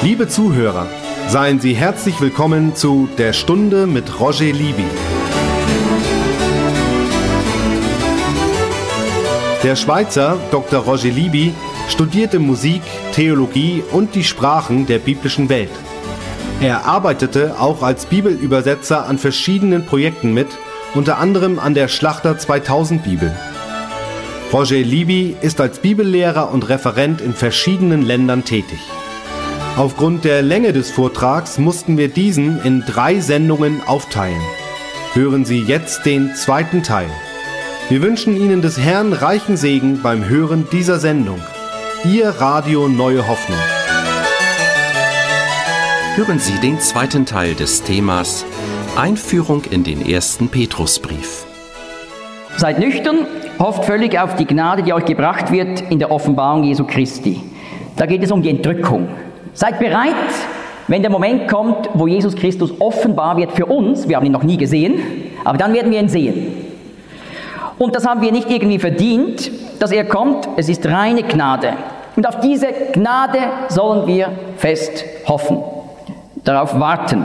Liebe Zuhörer, seien Sie herzlich willkommen zu Der Stunde mit Roger Libby. Der Schweizer Dr. Roger Libby studierte Musik, Theologie und die Sprachen der biblischen Welt. Er arbeitete auch als Bibelübersetzer an verschiedenen Projekten mit, unter anderem an der Schlachter 2000 Bibel. Roger Libby ist als Bibellehrer und Referent in verschiedenen Ländern tätig. Aufgrund der Länge des Vortrags mussten wir diesen in 3 Sendungen aufteilen. Hören Sie jetzt den zweiten Teil. Wir wünschen Ihnen des Herrn reichen Segen beim Hören dieser Sendung. Ihr Radio Neue Hoffnung. Hören Sie den zweiten Teil des Themas Einführung in den ersten Petrusbrief. Seid nüchtern, hofft völlig auf die Gnade, die euch gebracht wird in der Offenbarung Jesu Christi. Da geht es um die Entrückung. Seid bereit, wenn der Moment kommt, wo Jesus Christus offenbar wird für uns. Wir haben ihn noch nie gesehen, aber dann werden wir ihn sehen. Und das haben wir nicht irgendwie verdient, dass er kommt. Es ist reine Gnade. Und auf diese Gnade sollen wir fest hoffen, darauf warten.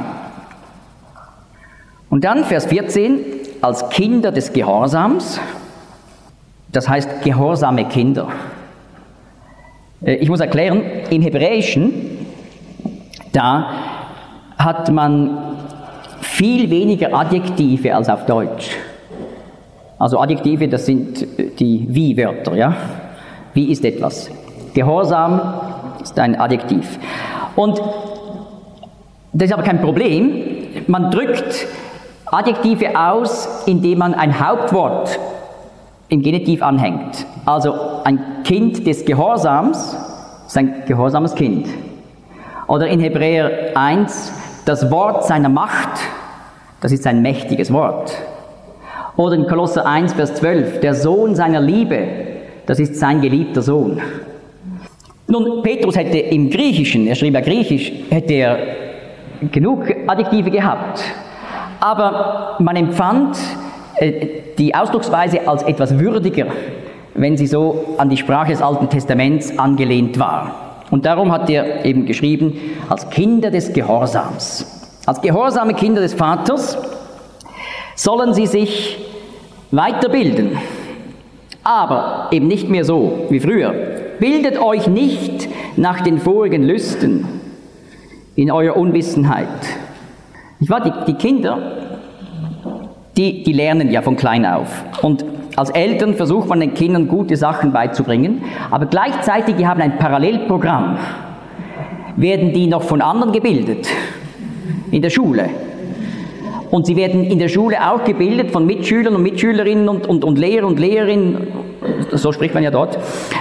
Und dann Vers 14, als Kinder des Gehorsams, das heißt gehorsame Kinder. Ich muss erklären, im Hebräischen, da hat man viel weniger Adjektive als auf Deutsch. Also Adjektive, das sind die Wie-Wörter, ja? Wie ist etwas? Gehorsam ist ein Adjektiv. Und das ist aber kein Problem. Man drückt Adjektive aus, indem man ein Hauptwort im Genitiv anhängt. Also ein Kind des Gehorsams ist ein gehorsames Kind. Oder in Hebräer 1, das Wort seiner Macht, das ist ein mächtiges Wort. Oder in Kolosser 1, Vers 12, der Sohn seiner Liebe, das ist sein geliebter Sohn. Nun, Petrus hätte im Griechischen, er schrieb ja Griechisch, hätte er genug Adjektive gehabt. Aber man empfand die Ausdrucksweise als etwas würdiger, wenn sie so an die Sprache des Alten Testaments angelehnt war. Und darum hat er eben geschrieben, als Kinder des Gehorsams. Als gehorsame Kinder des Vaters sollen sie sich weiterbilden. Aber eben nicht mehr so wie früher. Bildet euch nicht nach den vorigen Lüsten in eurer Unwissenheit. Die Kinder, die lernen ja von klein auf. Und als Eltern versucht man den Kindern gute Sachen beizubringen, aber gleichzeitig, die haben ein Parallelprogramm. Werden die noch von anderen gebildet in der Schule? Und sie werden in der Schule auch gebildet von Mitschülern und Mitschülerinnen und Lehrer und Lehrerinnen, so spricht man ja dort.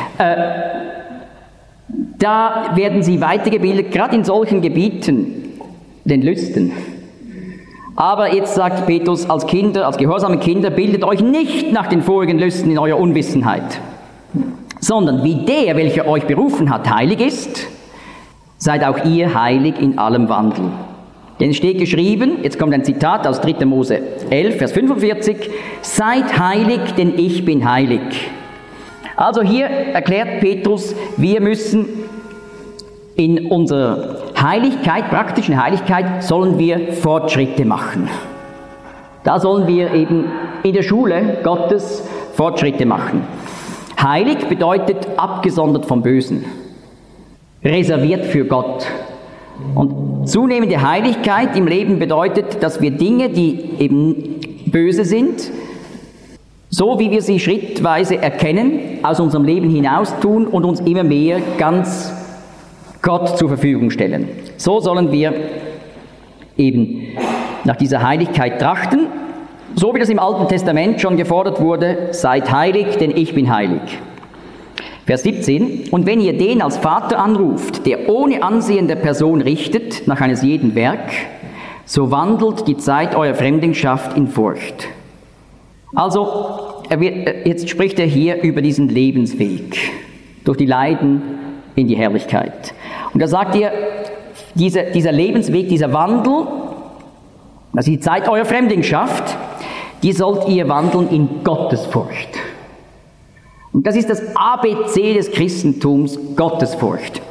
Da werden sie weitergebildet, gerade in solchen Gebieten, den Lüsten. Aber jetzt sagt Petrus, als gehorsame Kinder, bildet euch nicht nach den vorigen Lüsten in eurer Unwissenheit, sondern wie der, welcher euch berufen hat, heilig ist, seid auch ihr heilig in allem Wandel. Denn es steht geschrieben, jetzt kommt ein Zitat aus 3. Mose 11, Vers 45, seid heilig, denn ich bin heilig. Also hier erklärt Petrus, wir müssen in unserer Heiligkeit, praktischen Heiligkeit, sollen wir Fortschritte machen. Da sollen wir eben in der Schule Gottes Fortschritte machen. Heilig bedeutet abgesondert vom Bösen, reserviert für Gott. Und zunehmende Heiligkeit im Leben bedeutet, dass wir Dinge, die eben böse sind, so wie wir sie schrittweise erkennen, aus unserem Leben hinaus tun und uns immer mehr ganz Gott zur Verfügung stellen. So sollen wir eben nach dieser Heiligkeit trachten, so wie das im Alten Testament schon gefordert wurde, seid heilig, denn ich bin heilig. Vers 17, und wenn ihr den als Vater anruft, der ohne Ansehen der Person richtet, nach eines jeden Werk, so wandelt die Zeit eurer Fremdenschaft in Furcht. Also, jetzt spricht er hier über diesen Lebensweg, durch die Leiden in die Herrlichkeit. Und da sagt er, dieser Lebensweg, dieser Wandel, also die Zeit eurer Fremdenschaft, die sollt ihr wandeln in Gottesfurcht. Und das ist das ABC des Christentums, Gottesfurcht.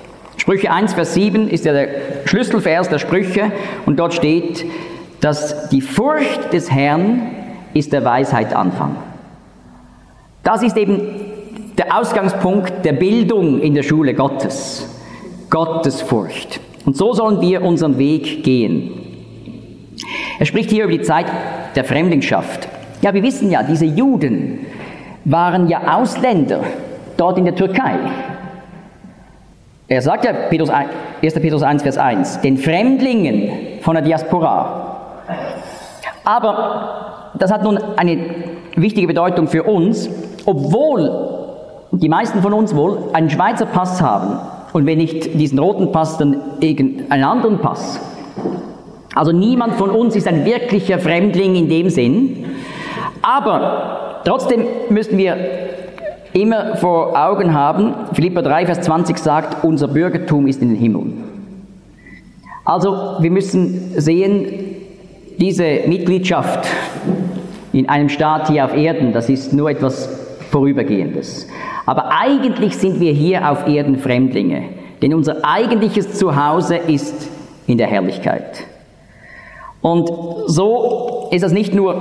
Sprüche 1, Vers 7 ist ja der Schlüsselvers der Sprüche und dort steht, dass die Furcht des Herrn ist der Weisheit Anfang. Das ist eben der Ausgangspunkt der Bildung in der Schule Gottes. Gottesfurcht. Und so sollen wir unseren Weg gehen. Er spricht hier über die Zeit der Fremdlingschaft. Ja, wir wissen ja, diese Juden waren ja Ausländer dort in der Türkei. Er sagt ja, 1. Petrus 1, Vers 1, den Fremdlingen von der Diaspora. Aber das hat nun eine wichtige Bedeutung für uns, obwohl die meisten von uns wohl einen Schweizer Pass haben und wenn nicht diesen roten Pass, dann irgendeinen anderen Pass. Also niemand von uns ist ein wirklicher Fremdling in dem Sinn. Aber trotzdem müssen wir immer vor Augen haben, Philipper 3, Vers 20 sagt, unser Bürgertum ist in den Himmeln. Also wir müssen sehen, diese Mitgliedschaft in einem Staat hier auf Erden, das ist nur etwas Vorübergehendes. Aber eigentlich sind wir hier auf Erden Fremdlinge, denn unser eigentliches Zuhause ist in der Herrlichkeit. Und so ist das nicht nur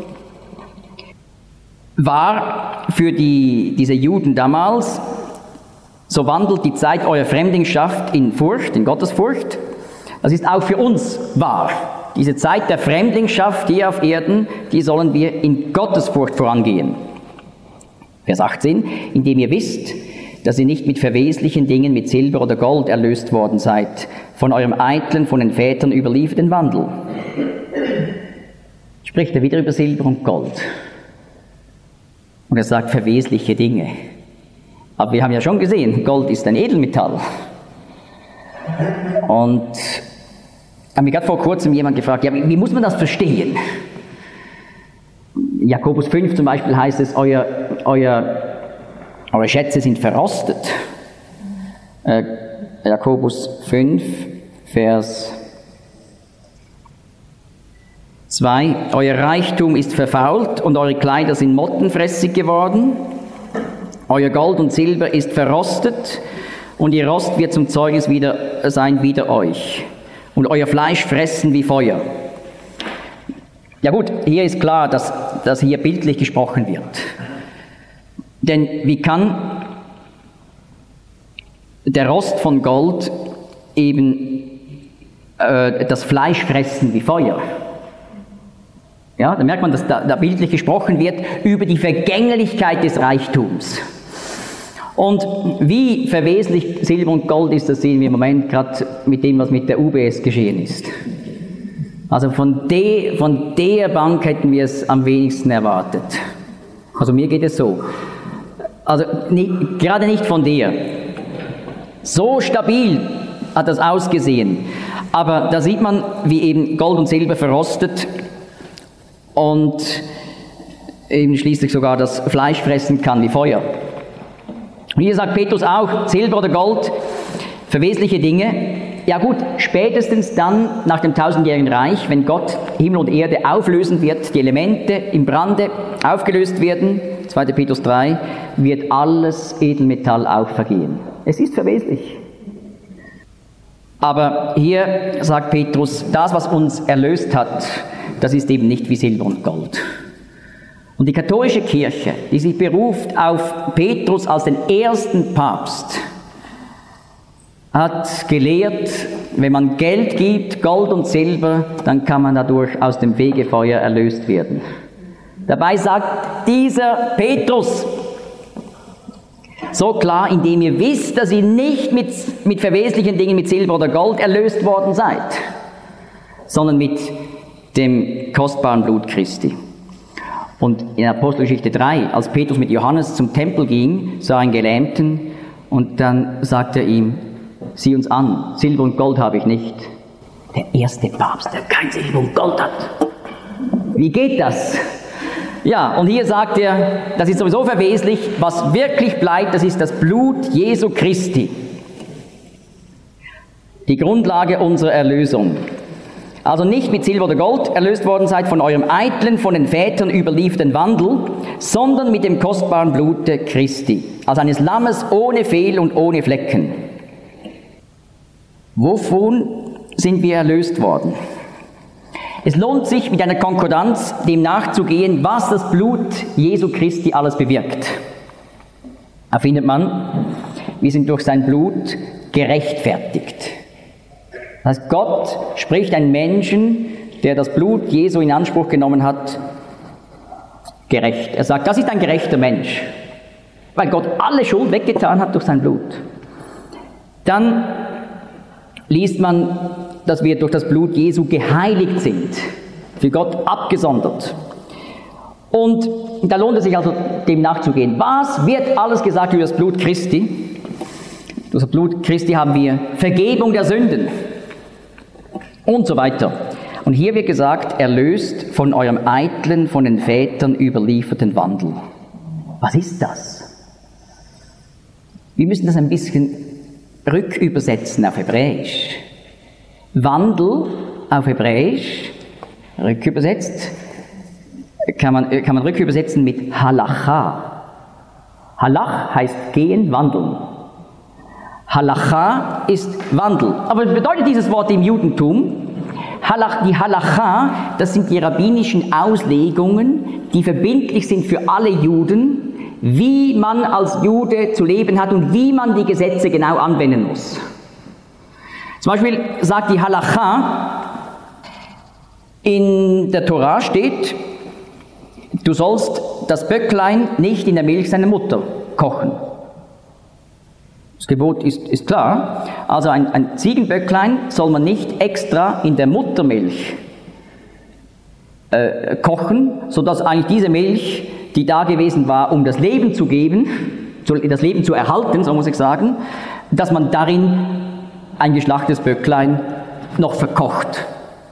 wahr für diese Juden damals, so wandelt die Zeit eurer Fremdlingschaft in Furcht, in Gottesfurcht. Das ist auch für uns wahr. Diese Zeit der Fremdlingschaft hier auf Erden, die sollen wir in Gottesfurcht vorangehen. Vers 18, indem ihr wisst, dass ihr nicht mit verweslichen Dingen, mit Silber oder Gold erlöst worden seid, von eurem eitlen, von den Vätern überlieferten Wandel. Spricht er wieder über Silber und Gold. Und er sagt verwesliche Dinge. Aber wir haben ja schon gesehen, Gold ist ein Edelmetall. Und habe mich gerade vor kurzem jemand gefragt, ja, wie muss man das verstehen? Jakobus 5 zum Beispiel heißt es, eure Schätze sind verrostet. Jakobus 5, Vers 2. Euer Reichtum ist verfault und eure Kleider sind mottenfressig geworden. Euer Gold und Silber ist verrostet und ihr Rost wird zum Zeugnis sein wider euch. Und euer Fleisch fressen wie Feuer. Ja gut, hier ist klar, dass hier bildlich gesprochen wird. Denn wie kann der Rost von Gold eben das Fleisch fressen wie Feuer? Ja, da merkt man, dass da bildlich gesprochen wird über die Vergänglichkeit des Reichtums. Und wie verweslich Silber und Gold ist, das sehen wir im Moment gerade mit dem, was mit der UBS geschehen ist. Also von der Bank hätten wir es am wenigsten erwartet. Also mir geht es so. Also gerade nicht von der. So stabil hat das ausgesehen. Aber da sieht man, wie eben Gold und Silber verrostet und eben schließlich sogar das Fleisch fressen kann wie Feuer. Und hier sagt Petrus auch, Silber oder Gold, verwesliche Dinge. Ja gut, spätestens dann nach dem 1000-jährigen Reich, wenn Gott Himmel und Erde auflösen wird, die Elemente im Brande aufgelöst werden, 2. Petrus 3, wird alles Edelmetall auch vergehen. Es ist verweslich. Aber hier sagt Petrus, das, was uns erlöst hat, das ist eben nicht wie Silber und Gold. Und die katholische Kirche, die sich beruft auf Petrus als den ersten Papst, hat gelehrt, wenn man Geld gibt, Gold und Silber, dann kann man dadurch aus dem Fegefeuer erlöst werden. Dabei sagt dieser Petrus so klar, indem ihr wisst, dass ihr nicht mit verweslichen Dingen, mit Silber oder Gold erlöst worden seid, sondern mit dem kostbaren Blut Christi. Und in Apostelgeschichte 3, als Petrus mit Johannes zum Tempel ging, sah er einen Gelähmten und dann sagte er ihm, sieh uns an, Silber und Gold habe ich nicht. Der erste Papst, der kein Silber und Gold hat. Wie geht das? Ja, und hier sagt er, das ist sowieso verweslich, was wirklich bleibt, das ist das Blut Jesu Christi. Die Grundlage unserer Erlösung. Also nicht mit Silber oder Gold erlöst worden seid von eurem eitlen, von den Vätern überlieferten Wandel, sondern mit dem kostbaren Blute Christi, als eines Lammes ohne Fehl und ohne Flecken. Wovon sind wir erlöst worden? Es lohnt sich, mit einer Konkordanz dem nachzugehen, was das Blut Jesu Christi alles bewirkt. Da findet man, wir sind durch sein Blut gerechtfertigt. Das heißt, Gott spricht einen Menschen, der das Blut Jesu in Anspruch genommen hat, gerecht. Er sagt, das ist ein gerechter Mensch, weil Gott alle Schuld weggetan hat durch sein Blut. Dann liest man, dass wir durch das Blut Jesu geheiligt sind, für Gott abgesondert. Und da lohnt es sich also, dem nachzugehen. Was wird alles gesagt über das Blut Christi? Durch das Blut Christi haben wir Vergebung der Sünden und so weiter. Und hier wird gesagt, erlöst von eurem eitlen, von den Vätern überlieferten Wandel. Was ist das? Wir müssen das ein bisschen rückübersetzen auf Hebräisch. Wandel auf Hebräisch, rückübersetzt, kann man rückübersetzen mit Halacha. Halach heißt gehen, wandeln. Halacha ist Wandel. Aber was bedeutet dieses Wort im Judentum? Die Halacha, das sind die rabbinischen Auslegungen, die verbindlich sind für alle Juden, wie man als Jude zu leben hat und wie man die Gesetze genau anwenden muss. Zum Beispiel sagt die Halacha, in der Tora steht, du sollst das Böcklein nicht in der Milch seiner Mutter kochen. Das Gebot ist klar. Also ein Ziegenböcklein soll man nicht extra in der Muttermilch kochen, sodass eigentlich diese Milch, die da gewesen war, um das Leben zu geben, das Leben zu erhalten, so muss ich sagen, dass man darin ein geschlachtetes Böcklein noch verkocht.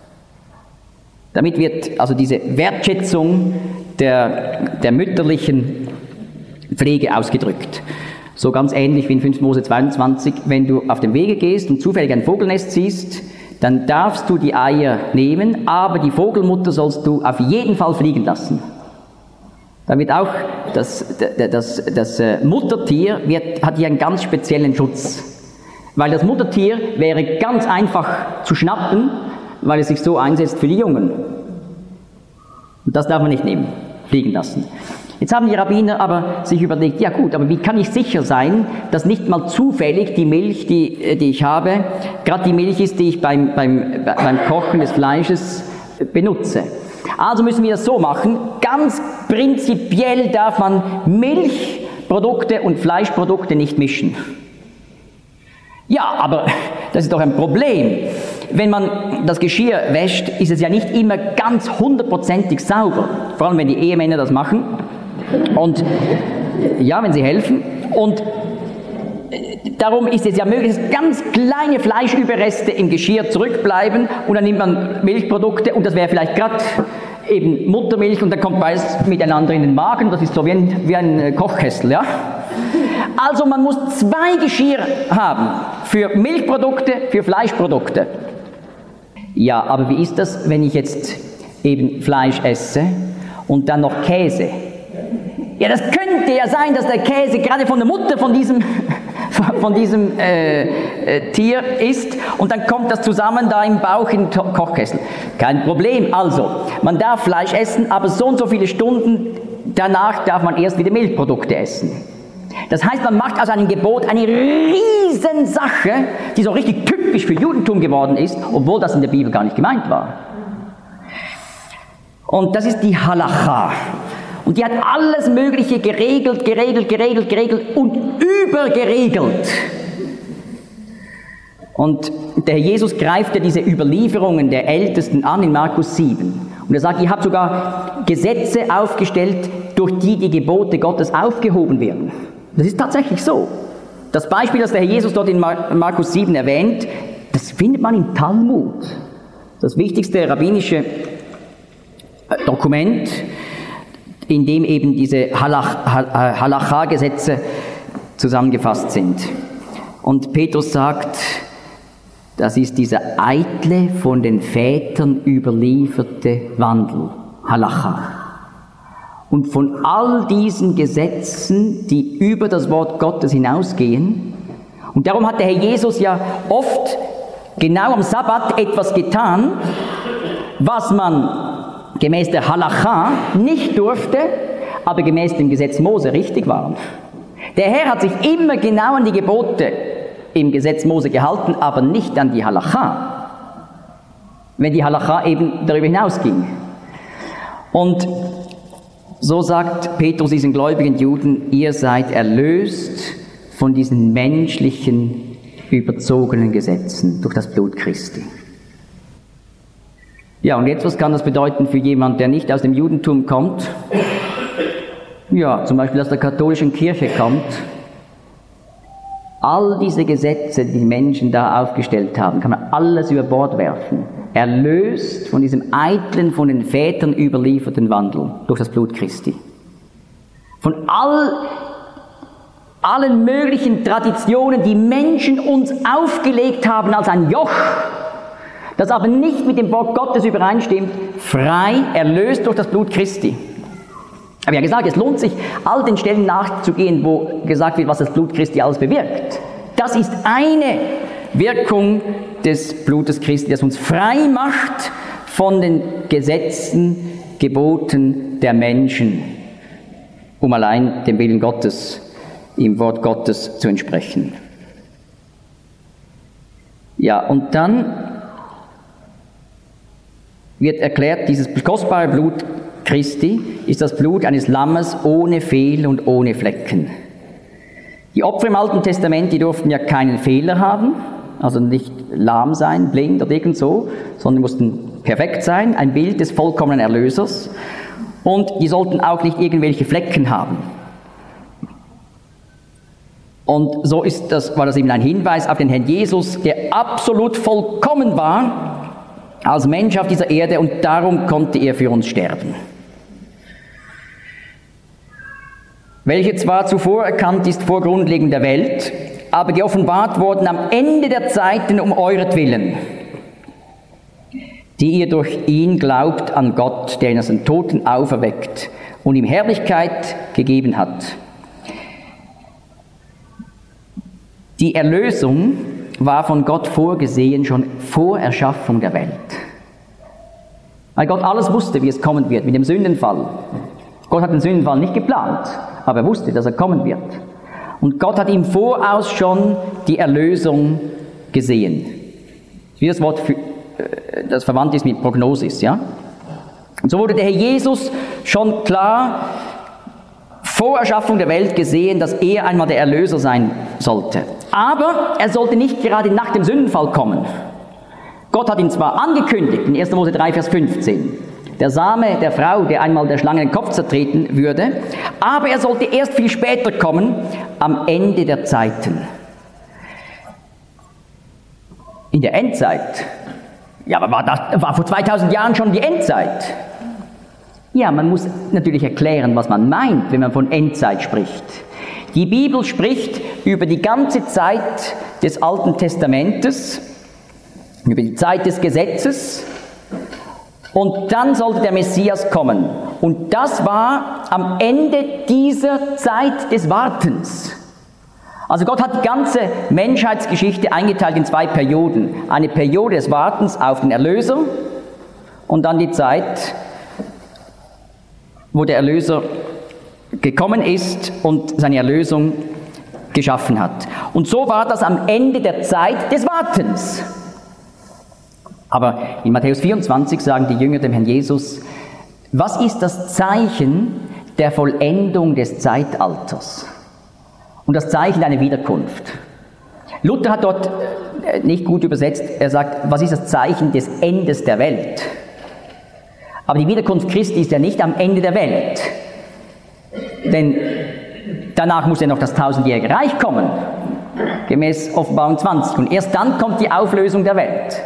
Damit wird also diese Wertschätzung der mütterlichen Pflege ausgedrückt. So ganz ähnlich wie in 5. Mose 22, wenn du auf dem Wege gehst und zufällig ein Vogelnest siehst, dann darfst du die Eier nehmen, aber die Vogelmutter sollst du auf jeden Fall fliegen lassen. Damit auch das Muttertier hat hier einen ganz speziellen Schutz. Weil das Muttertier wäre ganz einfach zu schnappen, weil es sich so einsetzt für die Jungen. Und das darf man nicht nehmen, fliegen lassen. Jetzt haben die Rabbiner aber sich überlegt, ja gut, aber wie kann ich sicher sein, dass nicht mal zufällig die Milch, die ich habe, gerade die Milch ist, die ich beim Kochen des Fleisches benutze. Also müssen wir das so machen, ganz prinzipiell darf man Milchprodukte und Fleischprodukte nicht mischen. Ja, aber das ist doch ein Problem. Wenn man das Geschirr wäscht, ist es ja nicht immer ganz 100%ig sauber. Vor allem, wenn die Ehemänner das machen. Und ja, wenn sie helfen. Und darum ist es ja möglich, dass ganz kleine Fleischüberreste im Geschirr zurückbleiben und dann nimmt man Milchprodukte und das wäre vielleicht gerade eben Muttermilch und dann kommt beides miteinander in den Magen. Das ist so wie ein Kochkessel, ja. Also man muss 2 Geschirr haben, für Milchprodukte, für Fleischprodukte. Ja, aber wie ist das, wenn ich jetzt eben Fleisch esse und dann noch Käse? Ja, das könnte ja sein, dass der Käse gerade von der Mutter von diesem Tier ist und dann kommt das zusammen da im Bauch in den Kochkessel. Kein Problem. Also, man darf Fleisch essen, aber so und so viele Stunden danach darf man erst wieder Milchprodukte essen. Das heißt, man macht aus einem Gebot eine Riesensache, die so richtig typisch für Judentum geworden ist, obwohl das in der Bibel gar nicht gemeint war. Und das ist die Halacha. Und die hat alles Mögliche geregelt und übergeregelt. Und der Herr Jesus greift ja diese Überlieferungen der Ältesten an in Markus 7. Und er sagt, ihr habt sogar Gesetze aufgestellt, durch die die Gebote Gottes aufgehoben werden. Das ist tatsächlich so. Das Beispiel, das der Herr Jesus dort in Markus 7 erwähnt, das findet man im Talmud. Das wichtigste rabbinische Dokument, in dem eben diese Halacha-Gesetze zusammengefasst sind. Und Petrus sagt, das ist dieser eitle, von den Vätern überlieferte Wandel, Halacha. Und von all diesen Gesetzen, die über das Wort Gottes hinausgehen, und darum hat der Herr Jesus ja oft genau am Sabbat etwas getan, was man gemäß der Halacha nicht durfte, aber gemäß dem Gesetz Mose richtig war. Der Herr hat sich immer genau an die Gebote im Gesetz Mose gehalten, aber nicht an die Halacha, wenn die Halacha eben darüber hinausging. Und so sagt Petrus diesen gläubigen Juden, ihr seid erlöst von diesen menschlichen, überzogenen Gesetzen durch das Blut Christi. Ja, und jetzt, was kann das bedeuten für jemanden, der nicht aus dem Judentum kommt? Ja, zum Beispiel aus der katholischen Kirche kommt. All diese Gesetze, die die Menschen da aufgestellt haben, kann man alles über Bord werfen. Erlöst von diesem eitlen, von den Vätern überlieferten Wandel durch das Blut Christi. Von allen möglichen Traditionen, die Menschen uns aufgelegt haben als ein Joch, das aber nicht mit dem Wort Gottes übereinstimmt, frei, erlöst durch das Blut Christi. Ich habe ja gesagt, es lohnt sich, all den Stellen nachzugehen, wo gesagt wird, was das Blut Christi alles bewirkt. Das ist eine Wirkung des Blutes Christi, das uns frei macht von den Gesetzen, Geboten der Menschen, um allein dem Willen Gottes, im Wort Gottes zu entsprechen. Ja, und dann wird erklärt, dieses kostbare Blut Christi ist das Blut eines Lammes ohne Fehl und ohne Flecken. Die Opfer im Alten Testament, die durften ja keinen Fehler haben, also nicht lahm sein, blind oder irgend so, sondern mussten perfekt sein, ein Bild des vollkommenen Erlösers. Und die sollten auch nicht irgendwelche Flecken haben. Und so war das eben ein Hinweis auf den Herrn Jesus, der absolut vollkommen war als Mensch auf dieser Erde, und darum konnte er für uns sterben. Welche zwar zuvor erkannt ist vor Grundlegung der Welt, aber geoffenbart worden am Ende der Zeiten um euretwillen, die ihr durch ihn glaubt an Gott, der ihn aus den Toten auferweckt und ihm Herrlichkeit gegeben hat. Die Erlösung war von Gott vorgesehen, schon vor Erschaffung der Welt. Weil Gott alles wusste, wie es kommen wird mit dem Sündenfall. Gott hat den Sündenfall nicht geplant, aber er wusste, dass er kommen wird. Und Gott hat im Voraus schon die Erlösung gesehen. Wie das Wort, das verwandt ist mit Prognosis, ja? Und so wurde der Herr Jesus schon klar vor Erschaffung der Welt gesehen, dass er einmal der Erlöser sein sollte. Aber er sollte nicht gerade nach dem Sündenfall kommen. Gott hat ihn zwar angekündigt, in 1. Mose 3, Vers 15, der Same der Frau, der einmal der Schlange den Kopf zertreten würde, aber er sollte erst viel später kommen, am Ende der Zeiten. In der Endzeit. Ja, aber war vor 2000 Jahren schon die Endzeit? Ja, man muss natürlich erklären, was man meint, wenn man von Endzeit spricht. Die Bibel spricht über die ganze Zeit des Alten Testamentes, über die Zeit des Gesetzes, und dann sollte der Messias kommen. Und das war am Ende dieser Zeit des Wartens. Also Gott hat die ganze Menschheitsgeschichte eingeteilt in 2 Perioden. Eine Periode des Wartens auf den Erlöser und dann die Zeit, wo der Erlöser gekommen ist und seine Erlösung geschaffen hat. Und so war das am Ende der Zeit des Wartens. Aber in Matthäus 24 sagen die Jünger dem Herrn Jesus, was ist das Zeichen der Vollendung des Zeitalters? Und das Zeichen einer Wiederkunft. Luther hat dort nicht gut übersetzt, er sagt, was ist das Zeichen des Endes der Welt? Aber die Wiederkunft Christi ist ja nicht am Ende der Welt. Denn danach muss ja noch das 1000-jährige Reich kommen, gemäß Offenbarung 20. Und erst dann kommt die Auflösung der Welt.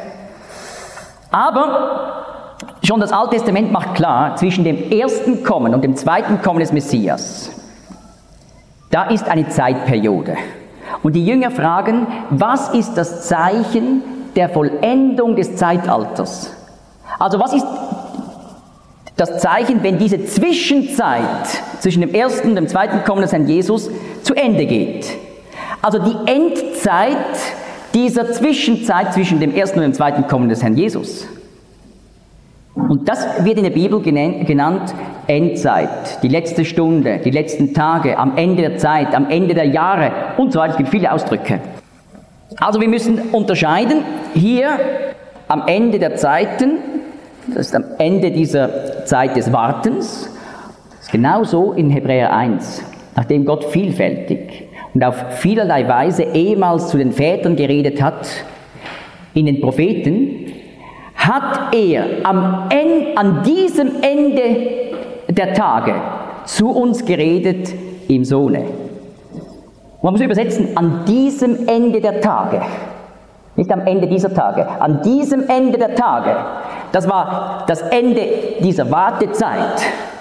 Aber schon das Alte Testament macht klar, zwischen dem ersten Kommen und dem zweiten Kommen des Messias, da ist eine Zeitperiode. Und die Jünger fragen, was ist das Zeichen der Vollendung des Zeitalters? Also was ist das Zeichen, wenn diese Zwischenzeit zwischen dem ersten und dem zweiten Kommen des Herrn Jesus zu Ende geht? Also die Endzeit dieser Zwischenzeit zwischen dem ersten und dem zweiten Kommen des Herrn Jesus. Und das wird in der Bibel genannt Endzeit, die letzte Stunde, die letzten Tage, am Ende der Zeit, am Ende der Jahre und so weiter. Es gibt viele Ausdrücke. Also wir müssen unterscheiden, hier am Ende der Zeiten, das ist am Ende dieser Zeit des Wartens, das ist genauso in Hebräer 1, nachdem Gott vielfältig und auf vielerlei Weise ehemals zu den Vätern geredet hat, in den Propheten, hat er an diesem Ende der Tage zu uns geredet im Sohne. Man muss übersetzen, an diesem Ende der Tage. Nicht am Ende dieser Tage, an diesem Ende der Tage. Das war das Ende dieser Wartezeit.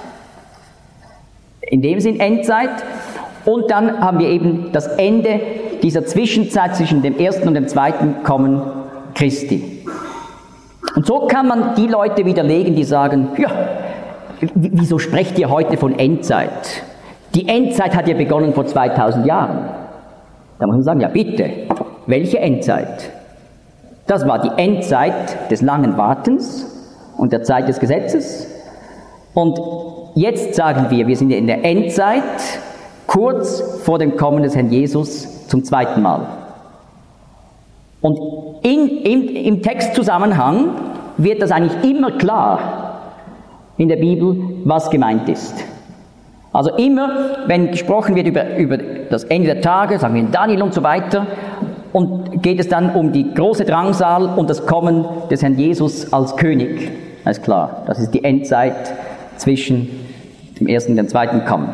In dem Sinn Endzeit. Und dann haben wir eben das Ende dieser Zwischenzeit zwischen dem ersten und dem zweiten Kommen Christi. Und so kann man die Leute widerlegen, die sagen, ja, wieso sprecht ihr heute von Endzeit? Die Endzeit hat ja begonnen vor 2000 Jahren. Da muss man sagen, ja bitte, welche Endzeit? Das war die Endzeit des langen Wartens und der Zeit des Gesetzes. Und jetzt sagen wir sind in der Endzeit, kurz vor dem Kommen des Herrn Jesus zum zweiten Mal. Und im Textzusammenhang wird das eigentlich immer klar in der Bibel, was gemeint ist. Also immer, wenn gesprochen wird über das Ende der Tage, sagen wir in Daniel und so weiter, und geht es dann um die große Drangsal und das Kommen des Herrn Jesus als König. Das ist klar, das ist die Endzeit zwischen dem ersten und dem zweiten Kommen.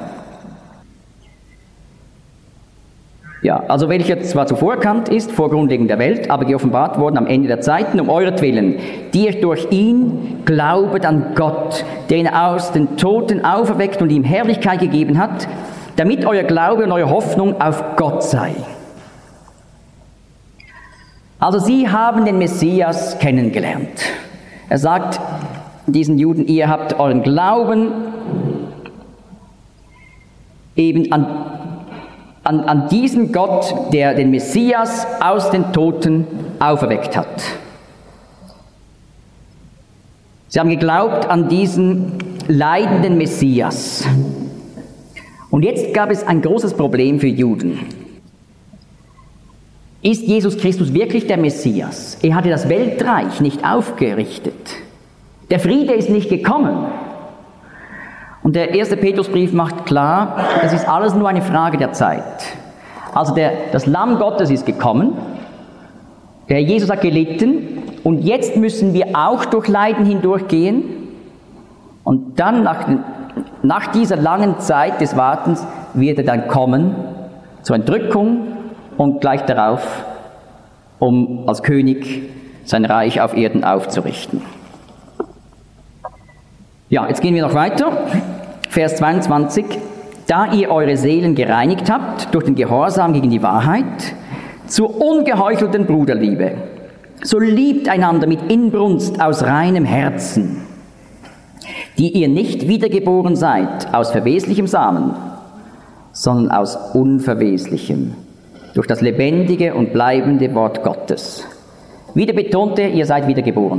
Ja, also welcher zwar zuvor erkannt ist, vor Grundlegung der Welt, aber geoffenbart worden am Ende der Zeiten, um euretwillen, die ihr durch ihn glaubet an Gott, der ihn aus den Toten auferweckt und ihm Herrlichkeit gegeben hat, damit euer Glaube und eure Hoffnung auf Gott sei. Also sie haben den Messias kennengelernt. Er sagt diesen Juden, ihr habt euren Glauben eben an diesen Gott, der den Messias aus den Toten auferweckt hat. Sie haben geglaubt an diesen leidenden Messias. Und jetzt gab es ein großes Problem für Juden. Ist Jesus Christus wirklich der Messias? Er hatte das Weltreich nicht aufgerichtet. Der Friede ist nicht gekommen. Und der erste Petrusbrief macht klar, das ist alles nur eine Frage der Zeit. Also das Lamm Gottes ist gekommen, der Jesus hat gelitten und jetzt müssen wir auch durch Leiden hindurchgehen. Und dann nach dieser langen Zeit des Wartens wird er dann kommen zur Entrückung und gleich darauf, um als König sein Reich auf Erden aufzurichten. Ja, jetzt gehen wir noch weiter. Vers 22. Da ihr eure Seelen gereinigt habt durch den Gehorsam gegen die Wahrheit, zur ungeheuchelten Bruderliebe, so liebt einander mit Inbrunst aus reinem Herzen, die ihr nicht wiedergeboren seid aus verweslichem Samen, sondern aus unverweslichem, durch das lebendige und bleibende Wort Gottes. Wieder betonte er, ihr seid wiedergeboren.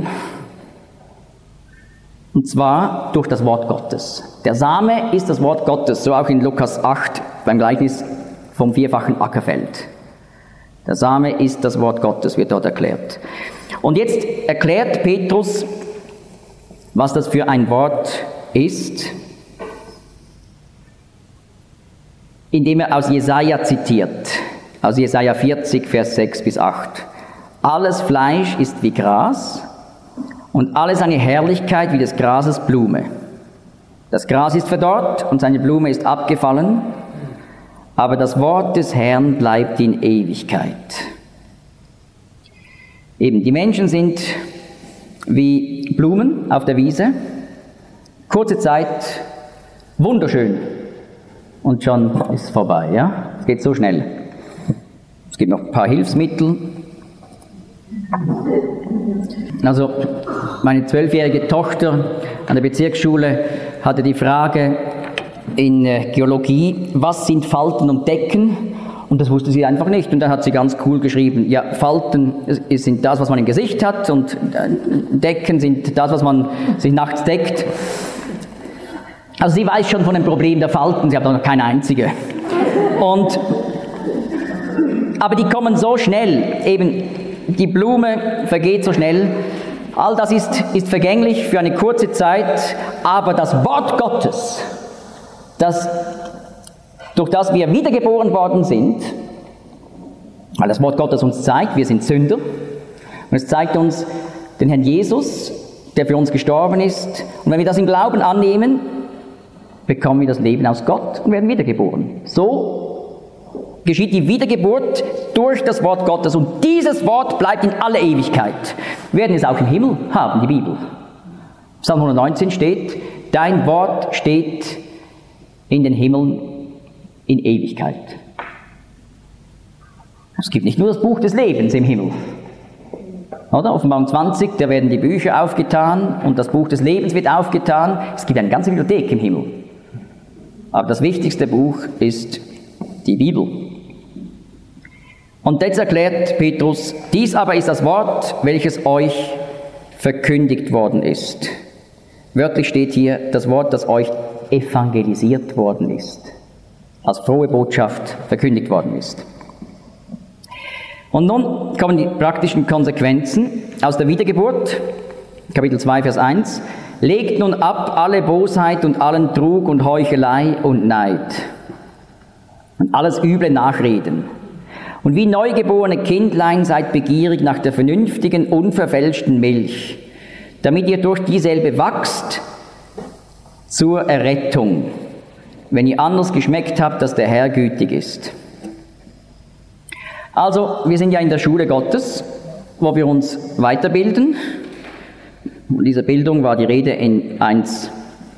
Und zwar durch das Wort Gottes. Der Same ist das Wort Gottes, so auch in Lukas 8 beim Gleichnis vom vierfachen Ackerfeld. Der Same ist das Wort Gottes, wird dort erklärt. Und jetzt erklärt Petrus, was das für ein Wort ist, indem er aus Jesaja zitiert. Aus Jesaja 40, Vers 6 bis 8. Alles Fleisch ist wie Gras, und alle seine Herrlichkeit wie des Grases Blume. Das Gras ist verdorrt und seine Blume ist abgefallen, aber das Wort des Herrn bleibt in Ewigkeit. Eben, die Menschen sind wie Blumen auf der Wiese, kurze Zeit, wunderschön, und schon ist es vorbei, ja? Es geht so schnell. Es gibt noch ein paar Hilfsmittel. Also meine 12-jährige Tochter an der Bezirksschule hatte die Frage in Geologie, was sind Falten und Decken? Und das wusste sie einfach nicht. Und dann hat sie ganz cool geschrieben, ja, Falten sind das, was man im Gesicht hat, und Decken sind das, was man sich nachts deckt. Also sie weiß schon von dem Problem der Falten, sie hat noch keine einzige. Aber die kommen so schnell, eben die Blume vergeht so schnell. All das ist vergänglich für eine kurze Zeit, aber das Wort Gottes, durch das wir wiedergeboren worden sind, weil das Wort Gottes uns zeigt, wir sind Sünder, und es zeigt uns den Herrn Jesus, der für uns gestorben ist, und wenn wir das im Glauben annehmen, bekommen wir das Leben aus Gott und werden wiedergeboren. So geschieht die Wiedergeburt durch das Wort Gottes, und dieses Wort bleibt in alle Ewigkeit. Wir werden es auch im Himmel haben, die Bibel. Psalm 119 steht, dein Wort steht in den Himmeln in Ewigkeit. Es gibt nicht nur das Buch des Lebens im Himmel. Oder? Offenbarung 20, da werden die Bücher aufgetan und das Buch des Lebens wird aufgetan. Es gibt eine ganze Bibliothek im Himmel. Aber das wichtigste Buch ist die Bibel. Und jetzt erklärt Petrus, dies aber ist das Wort, welches euch verkündigt worden ist. Wörtlich steht hier das Wort, das euch evangelisiert worden ist, als frohe Botschaft verkündigt worden ist. Und nun kommen die praktischen Konsequenzen aus der Wiedergeburt, Kapitel 2, Vers 1. Legt nun ab alle Bosheit und allen Trug und Heuchelei und Neid und alles üble Nachreden. Und wie neugeborene Kindlein seid begierig nach der vernünftigen, unverfälschten Milch, damit ihr durch dieselbe wachst zur Errettung, wenn ihr anders geschmeckt habt, dass der Herr gütig ist. Also, wir sind ja in der Schule Gottes, wo wir uns weiterbilden. Und dieser Bildung war die Rede in 1,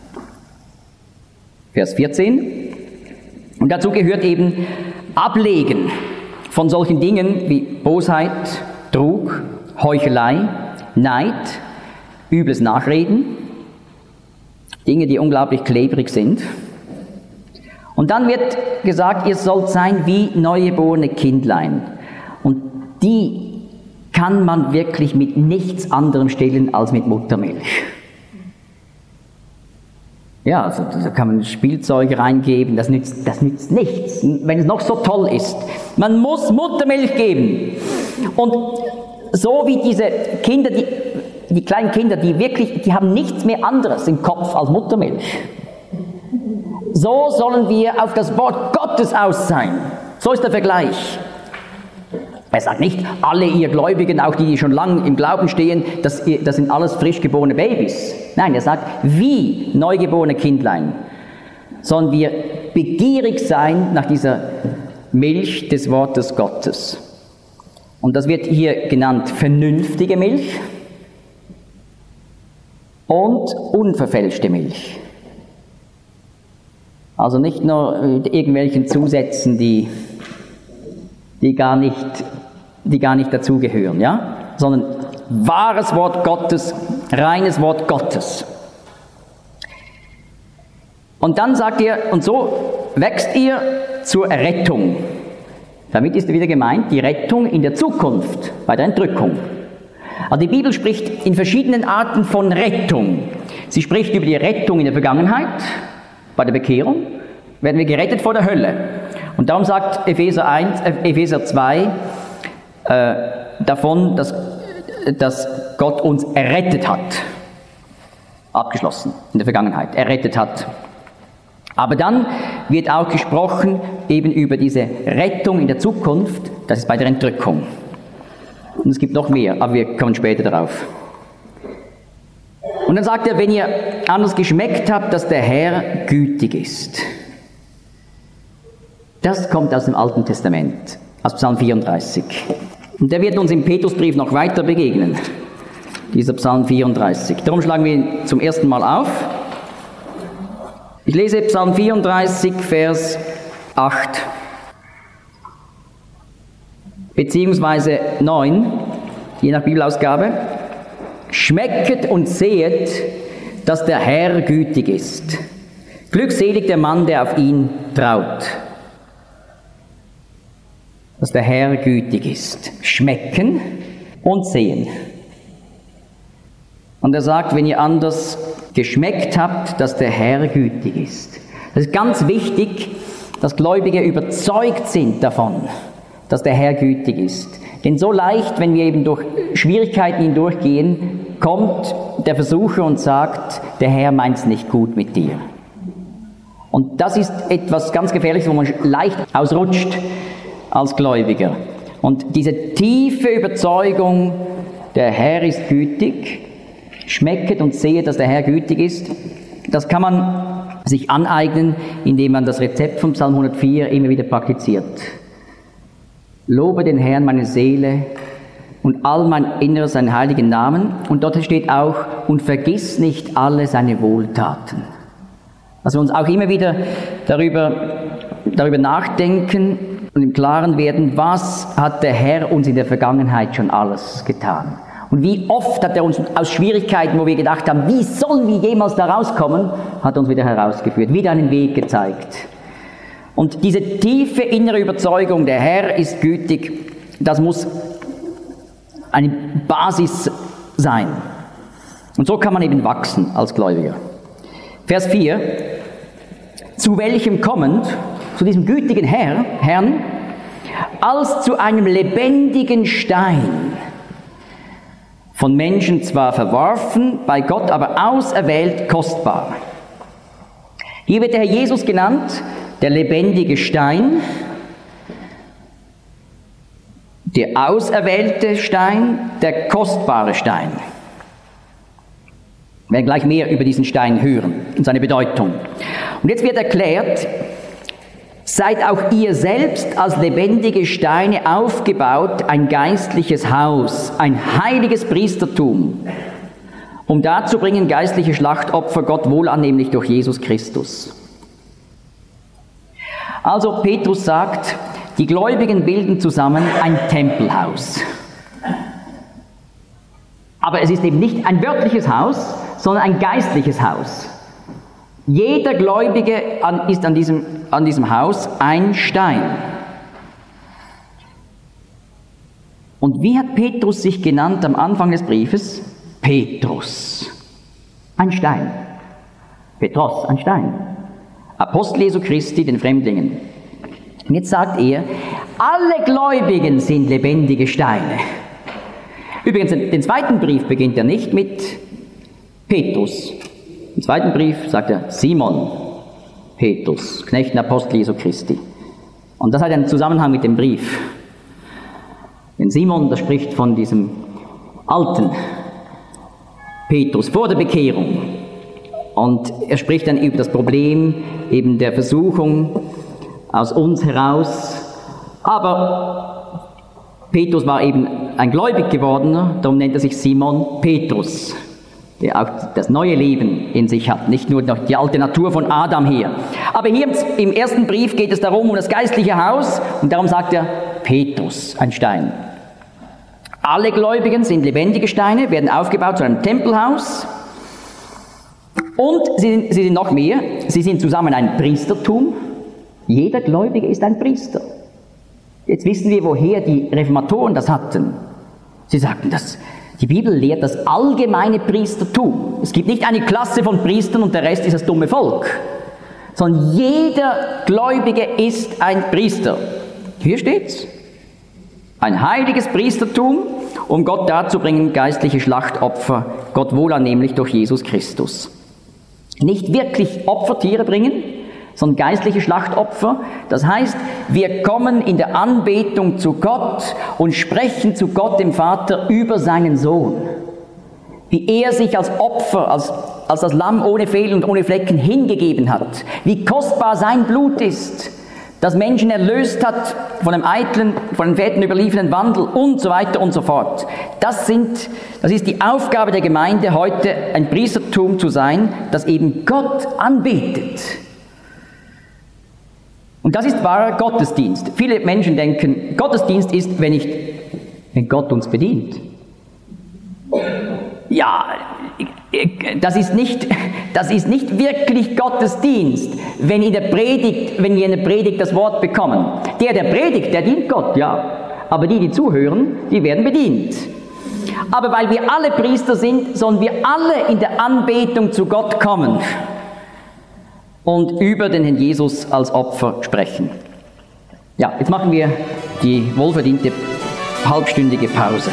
Vers 14. Und dazu gehört eben Ablegen von solchen Dingen wie Bosheit, Trug, Heuchelei, Neid, übles Nachreden, Dinge, die unglaublich klebrig sind. Und dann wird gesagt, ihr sollt sein wie neugeborene Kindlein. Und die kann man wirklich mit nichts anderem stillen als mit Muttermilch. Ja, also da kann man Spielzeug reingeben, das nützt nichts, wenn es noch so toll ist. Man muss Muttermilch geben. Und so wie diese Kinder, die kleinen Kinder, die haben nichts mehr anderes im Kopf als Muttermilch. So sollen wir auf das Wort Gottes aus sein. So ist der Vergleich. Er sagt nicht, alle ihr Gläubigen, auch die schon lange im Glauben stehen, das sind alles frisch geborene Babys. Nein, er sagt, wie neugeborene Kindlein sollen wir begierig sein nach dieser Milch des Wortes Gottes. Und das wird hier genannt vernünftige Milch und unverfälschte Milch. Also nicht nur mit irgendwelchen Zusätzen, die gar nicht dazugehören, ja? Sondern wahres Wort Gottes, reines Wort Gottes. Und dann sagt er, und so wächst ihr zur Errettung. Damit ist wieder gemeint, die Rettung in der Zukunft, bei der Entrückung. Also die Bibel spricht in verschiedenen Arten von Rettung. Sie spricht über die Rettung in der Vergangenheit, bei der Bekehrung, werden wir gerettet vor der Hölle. Und darum sagt Epheser 2 davon, dass Gott uns errettet hat. Abgeschlossen in der Vergangenheit, errettet hat. Aber dann wird auch gesprochen eben über diese Rettung in der Zukunft, das ist bei der Entrückung. Und es gibt noch mehr, aber wir kommen später darauf. Und dann sagt er, wenn ihr anders geschmeckt habt, dass der Herr gütig ist. Das kommt aus dem Alten Testament, aus Psalm 34. Und der wird uns im Petrusbrief noch weiter begegnen, dieser Psalm 34. Darum schlagen wir ihn zum ersten Mal auf. Ich lese Psalm 34, Vers 8, beziehungsweise 9, je nach Bibelausgabe. Schmecket und sehet, dass der Herr gütig ist. Glückselig der Mann, der auf ihn traut. dass der Herr gütig ist. Schmecken und sehen. Und er sagt, wenn ihr anders geschmeckt habt, dass der Herr gütig ist. Das ist ganz wichtig, dass Gläubige überzeugt sind davon, dass der Herr gütig ist. Denn so leicht, wenn wir eben durch Schwierigkeiten hindurchgehen, kommt der Versucher und sagt, der Herr meint's nicht gut mit dir. Und das ist etwas ganz Gefährliches, wo man leicht ausrutscht als Gläubiger. Und diese tiefe Überzeugung, der Herr ist gütig, schmecket und sehet, dass der Herr gütig ist, das kann man sich aneignen, indem man das Rezept vom Psalm 104 immer wieder praktiziert. Lobe den Herrn meine Seele und all mein Inneres seinen heiligen Namen. Und dort steht auch, und vergiss nicht alle seine Wohltaten. Also wir uns auch immer wieder darüber nachdenken und im Klaren werden, was hat der Herr uns in der Vergangenheit schon alles getan. Und wie oft hat er uns aus Schwierigkeiten, wo wir gedacht haben, wie sollen wir jemals da rauskommen, hat uns wieder herausgeführt, wieder einen Weg gezeigt. Und diese tiefe innere Überzeugung, der Herr ist gütig, das muss eine Basis sein. Und so kann man eben wachsen als Gläubiger. Vers 4, zu welchem kommend, zu diesem gütigen Herrn, als zu einem lebendigen Stein, von Menschen zwar verworfen, bei Gott aber auserwählt, kostbar. Hier wird der Herr Jesus genannt, der lebendige Stein, der auserwählte Stein, der kostbare Stein. Wir werden gleich mehr über diesen Stein hören und seine Bedeutung. Und jetzt wird erklärt, seid auch ihr selbst als lebendige Steine aufgebaut, ein geistliches Haus, ein heiliges Priestertum, um darzubringen geistliche Schlachtopfer Gott wohlannehmlich durch Jesus Christus. Also Petrus sagt, die Gläubigen bilden zusammen ein Tempelhaus. Aber es ist eben nicht ein wörtliches Haus, sondern ein geistliches Haus. Jeder Gläubige ist an diesem Haus ein Stein. Und wie hat Petrus sich genannt am Anfang des Briefes? Petrus, ein Stein. Petros, ein Stein. Apostel Jesu Christi, den Fremdlingen. Und jetzt sagt er, alle Gläubigen sind lebendige Steine. Übrigens, den zweiten Brief beginnt er nicht mit Petrus. Im zweiten Brief sagt er Simon Petrus, Knecht und Apostel Jesu Christi. Und das hat einen Zusammenhang mit dem Brief. Denn Simon, das spricht von diesem alten Petrus vor der Bekehrung. Und er spricht dann über das Problem eben der Versuchung aus uns heraus. Aber Petrus war eben ein Gläubig gewordener, darum nennt er sich Simon Petrus, der auch das neue Leben in sich hat, nicht nur die alte Natur von Adam her. Aber hier im ersten Brief geht es darum, um das geistliche Haus, und darum sagt er Petrus, ein Stein. Alle Gläubigen sind lebendige Steine, werden aufgebaut zu einem Tempelhaus, und sie sind noch mehr, sie sind zusammen ein Priestertum. Jeder Gläubige ist ein Priester. Jetzt wissen wir, woher die Reformatoren das hatten. Sie sagten, die Bibel lehrt das allgemeine Priestertum. Es gibt nicht eine Klasse von Priestern und der Rest ist das dumme Volk. Sondern jeder Gläubige ist ein Priester. Hier steht's. Ein heiliges Priestertum, um Gott darzubringen, geistliche Schlachtopfer, Gott wohlannehmlich durch Jesus Christus. Nicht wirklich Opfertiere bringen, sondern geistliche Schlachtopfer. Das heißt, wir kommen in der Anbetung zu Gott und sprechen zu Gott, dem Vater, über seinen Sohn. Wie er sich als Opfer, als das Lamm ohne Fehl und ohne Flecken hingegeben hat. Wie kostbar sein Blut ist, das Menschen erlöst hat von einem eitlen, von den Vätern überlieferten Wandel und so weiter und so fort. Das ist die Aufgabe der Gemeinde, heute ein Priestertum zu sein, das eben Gott anbetet. Und das ist wahrer Gottesdienst. Viele Menschen denken, Gottesdienst ist, wenn Gott uns bedient. Ja, das ist nicht Das ist nicht wirklich Gottesdienst, wenn wir in der Predigt das Wort bekommen. Der predigt, der dient Gott, ja. Aber die zuhören, die werden bedient. Aber weil wir alle Priester sind, sollen wir alle in der Anbetung zu Gott kommen und über den Herrn Jesus als Opfer sprechen. Ja, jetzt machen wir die wohlverdiente halbstündige Pause.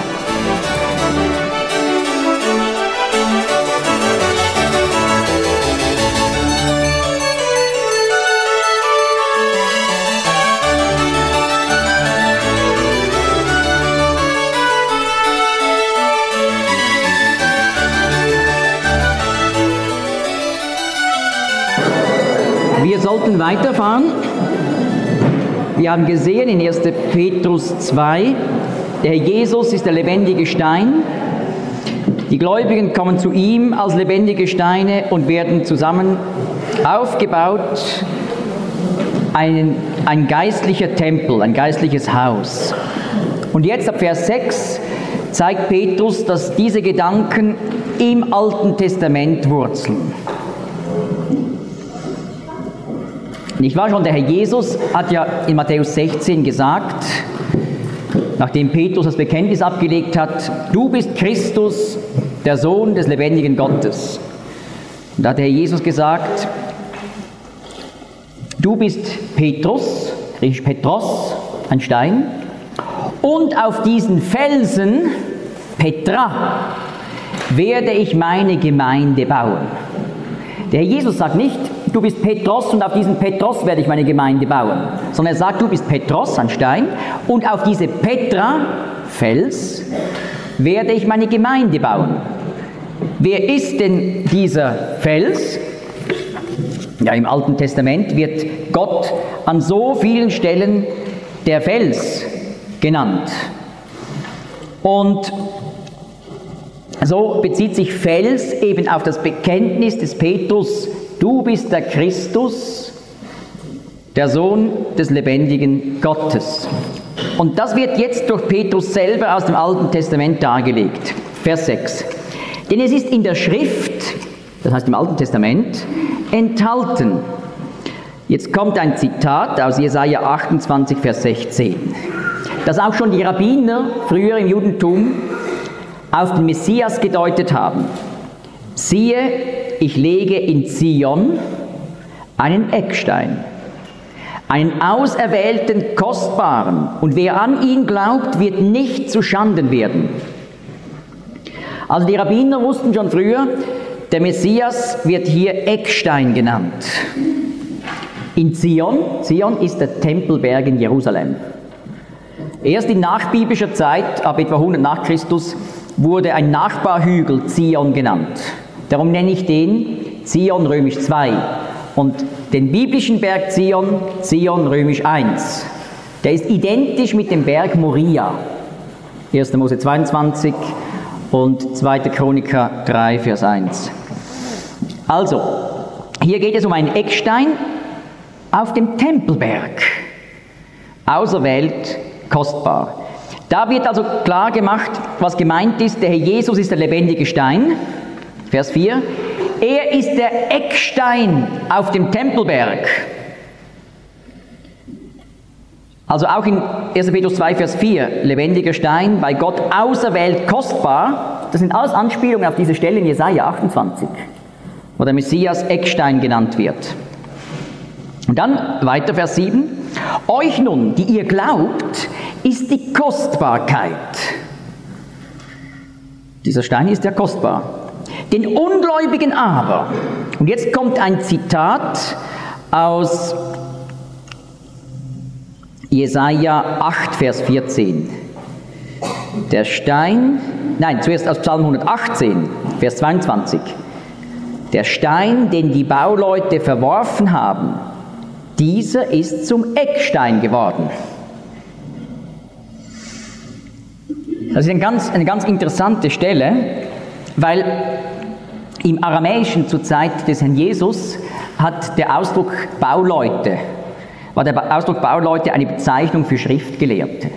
Wir sollten weiterfahren. Wir haben gesehen in 1. Petrus 2, der Herr Jesus ist der lebendige Stein. Die Gläubigen kommen zu ihm als lebendige Steine und werden zusammen aufgebaut, ein geistlicher Tempel, ein geistliches Haus. Und jetzt ab Vers 6 zeigt Petrus, dass diese Gedanken im Alten Testament wurzeln. Nicht wahr schon, der Herr Jesus hat ja in Matthäus 16 gesagt, nachdem Petrus das Bekenntnis abgelegt hat, du bist Christus, der Sohn des lebendigen Gottes. Und da hat der Herr Jesus gesagt, du bist Petrus, griechisch Petros, ein Stein, und auf diesen Felsen, Petra, werde ich meine Gemeinde bauen. Der Herr Jesus sagt nicht, du bist Petros und auf diesen Petros werde ich meine Gemeinde bauen. Sondern er sagt, du bist Petros, ein Stein, und auf diese Petra, Fels, werde ich meine Gemeinde bauen. Wer ist denn dieser Fels? Ja, im Alten Testament wird Gott an so vielen Stellen der Fels genannt. Und so bezieht sich Fels eben auf das Bekenntnis des Petrus, du bist der Christus, der Sohn des lebendigen Gottes. Und das wird jetzt durch Petrus selber aus dem Alten Testament dargelegt. Vers 6. Denn es ist in der Schrift, das heißt im Alten Testament, enthalten. Jetzt kommt ein Zitat aus Jesaja 28, Vers 16, dass auch schon die Rabbiner früher im Judentum auf den Messias gedeutet haben. Siehe, ich lege in Zion einen Eckstein, einen auserwählten, kostbaren, und wer an ihn glaubt, wird nicht zu Schanden werden. Also die Rabbiner wussten schon früher, der Messias wird hier Eckstein genannt. In Zion, Zion ist der Tempelberg in Jerusalem. Erst in nachbiblischer Zeit, ab etwa 100 nach Christus, wurde ein Nachbarhügel Zion genannt. Darum nenne ich den Zion römisch 2 und den biblischen Berg Zion, Zion römisch 1. Der ist identisch mit dem Berg Moria, 1. Mose 22 und 2. Chroniker 3, Vers 1. Also, hier geht es um einen Eckstein auf dem Tempelberg, auserwählt, kostbar. Da wird also klar gemacht, was gemeint ist. Der Herr Jesus ist der lebendige Stein. Vers 4. Er ist der Eckstein auf dem Tempelberg. Also auch in 1. Petrus 2, Vers 4, lebendiger Stein, bei Gott auserwählt, kostbar. Das sind alles Anspielungen auf diese Stelle in Jesaja 28, wo der Messias Eckstein genannt wird. Und dann weiter Vers 7. Euch nun, die ihr glaubt, ist die Kostbarkeit. Dieser Stein ist ja kostbar. Den Ungläubigen aber, und jetzt kommt ein Zitat aus Jesaja 8, Vers 14. Der Stein, zuerst aus Psalm 118, Vers 22. Der Stein, den die Bauleute verworfen haben, dieser ist zum Eckstein geworden. Das ist eine ganz interessante Stelle, weil im Aramäischen zur Zeit des Herrn Jesus war der Ausdruck Bauleute eine Bezeichnung für Schriftgelehrte.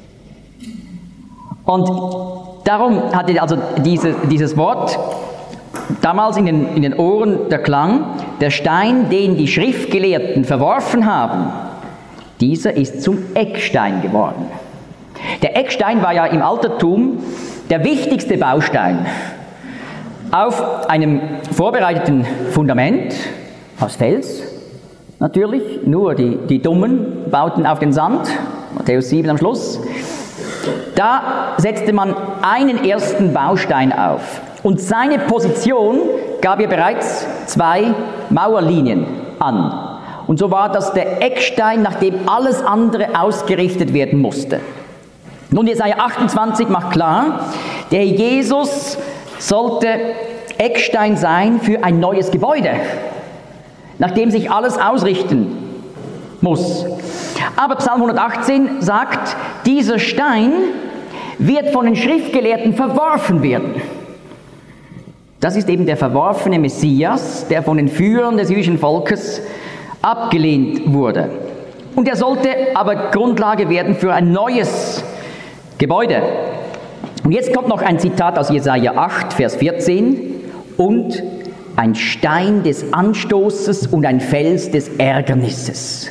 Und darum hatte also dieses Wort damals in den Ohren der Klang, der Stein, den die Schriftgelehrten verworfen haben, dieser ist zum Eckstein geworden. Der Eckstein war ja im Altertum der wichtigste Baustein. Auf einem vorbereiteten Fundament aus Fels, natürlich, nur die Dummen bauten auf den Sand, Matthäus 7 am Schluss. Da setzte man einen ersten Baustein auf und seine Position gab ihr bereits 2 Mauerlinien an. Und so war das der Eckstein, nach dem alles andere ausgerichtet werden musste. Nun, Jesaja 28 macht klar, der Jesus sollte Eckstein sein für ein neues Gebäude, nach dem sich alles ausrichten muss. Aber Psalm 118 sagt, dieser Stein wird von den Schriftgelehrten verworfen werden. Das ist eben der verworfene Messias, der von den Führern des jüdischen Volkes abgelehnt wurde. Und er sollte aber Grundlage werden für ein neues Gebäude. Und jetzt kommt noch ein Zitat aus Jesaja 8, Vers 14. Und ein Stein des Anstoßes und ein Fels des Ärgernisses.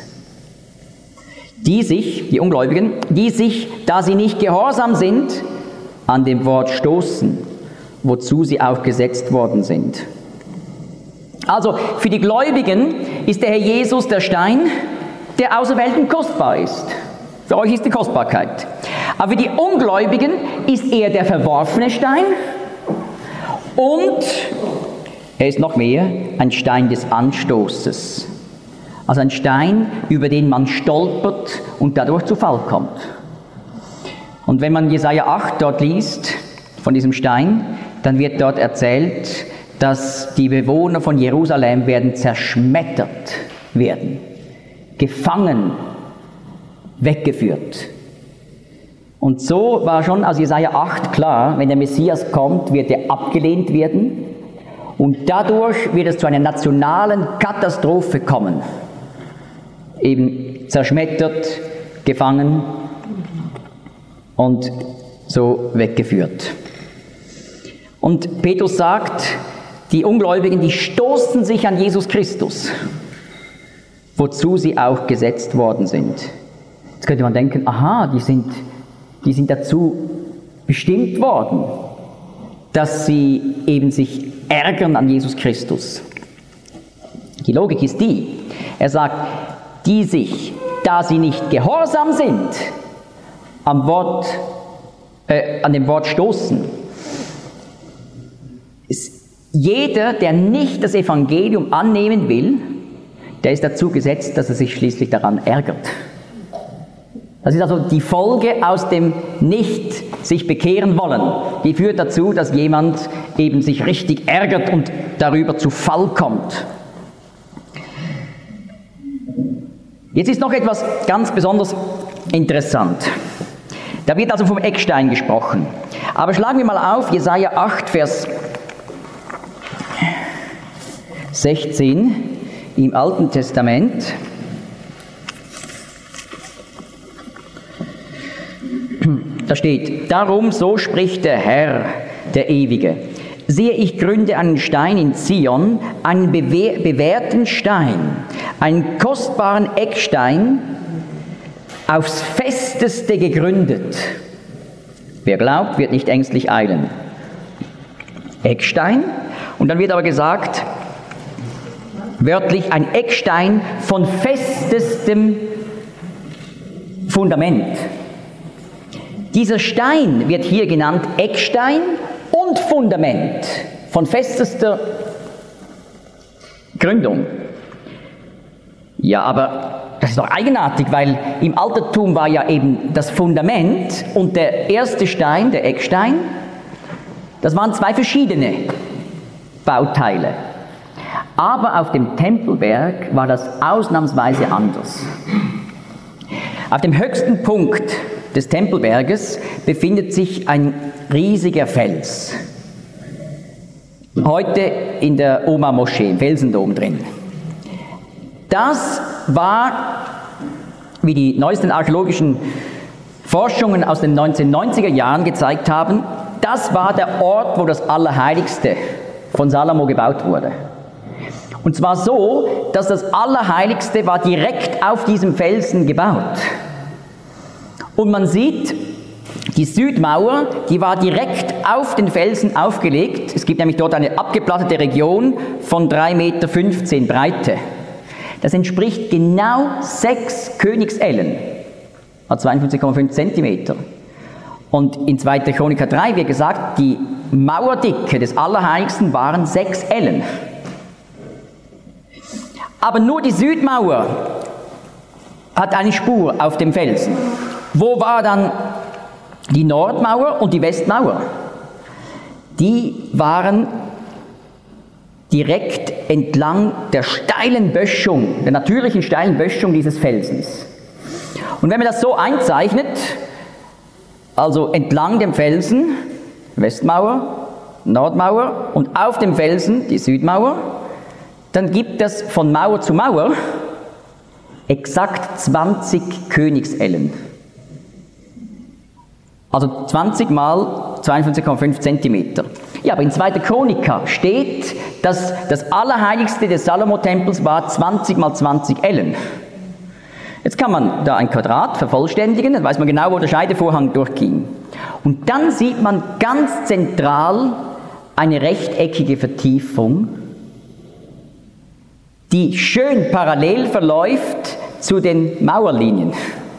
Die Ungläubigen, die sich, da sie nicht gehorsam sind, an dem Wort stoßen, wozu sie auch gesetzt worden sind. Also für die Gläubigen ist der Herr Jesus der Stein, der außerweltlich kostbar ist. Für euch ist die Kostbarkeit. Aber für die Ungläubigen ist er der verworfene Stein und er ist noch mehr ein Stein des Anstoßes. Also ein Stein, über den man stolpert und dadurch zu Fall kommt. Und wenn man Jesaja 8 dort liest, von diesem Stein, dann wird dort erzählt, dass die Bewohner von Jerusalem werden zerschmettert werden, gefangen, weggeführt. Und so war schon aus Jesaja 8 klar, wenn der Messias kommt, wird er abgelehnt werden und dadurch wird es zu einer nationalen Katastrophe kommen. Eben zerschmettert, gefangen und so weggeführt. Und Petrus sagt, die Ungläubigen, die stoßen sich an Jesus Christus, wozu sie auch gesetzt worden sind. Jetzt könnte man denken, aha, die sind dazu bestimmt worden, dass sie eben sich ärgern an Jesus Christus. Die Logik ist die, er sagt, die sich, da sie nicht gehorsam sind, an dem Wort stoßen. Jeder, der nicht das Evangelium annehmen will, der ist dazu gesetzt, dass er sich schließlich daran ärgert. Das ist also die Folge aus dem nicht sich bekehren wollen. Die führt dazu, dass jemand eben sich richtig ärgert und darüber zu Fall kommt. Jetzt ist noch etwas ganz besonders interessant. Da wird also vom Eckstein gesprochen. Aber schlagen wir mal auf, Jesaja 8, Vers 16 im Alten Testament. Da steht, darum, so spricht der Herr, der Ewige. Sehe, ich gründe einen Stein in Zion, einen bewährten Stein, einen kostbaren Eckstein, aufs Festeste gegründet. Wer glaubt, wird nicht ängstlich eilen. Eckstein, und dann wird aber gesagt, wörtlich ein Eckstein von festestem Fundament. Dieser Stein wird hier genannt Eckstein und Fundament von festester Gründung. Ja, aber das ist doch eigenartig, weil im Altertum war ja eben das Fundament und der erste Stein, der Eckstein, das waren 2 verschiedene Bauteile. Aber auf dem Tempelberg war das ausnahmsweise anders. Auf dem höchsten Punkt des Tempelberges befindet sich ein riesiger Fels. Heute in der Oma-Moschee, im Felsendom drin. Das war, wie die neuesten archäologischen Forschungen aus den 1990er Jahren gezeigt haben, das war der Ort, wo das Allerheiligste von Salomo gebaut wurde. Und zwar so, dass das Allerheiligste war direkt auf diesem Felsen gebaut. Und man sieht, die Südmauer, die war direkt auf den Felsen aufgelegt. Es gibt nämlich dort eine abgeplattete Region von 3,15 Meter Breite. Das entspricht genau 6 Königsellen, also 52,5 Zentimeter. Und in 2. Chroniker 3 wird gesagt, die Mauerdicke des Allerheiligsten waren 6 Ellen. Aber nur die Südmauer hat eine Spur auf dem Felsen. Wo war dann die Nordmauer und die Westmauer? Die waren direkt entlang der steilen Böschung, der natürlichen steilen Böschung dieses Felsens. Und wenn man das so einzeichnet, also entlang dem Felsen, Westmauer, Nordmauer und auf dem Felsen die Südmauer, dann gibt es von Mauer zu Mauer exakt 20 Königsellen. Also 20 mal 52,5 Zentimeter. Ja, aber in 2. Chroniker steht, dass das Allerheiligste des Salomo-Tempels war 20 mal 20 Ellen. Jetzt kann man da ein Quadrat vervollständigen, dann weiß man genau, wo der Scheidevorhang durchging. Und dann sieht man ganz zentral eine rechteckige Vertiefung, die schön parallel verläuft zu den Mauerlinien.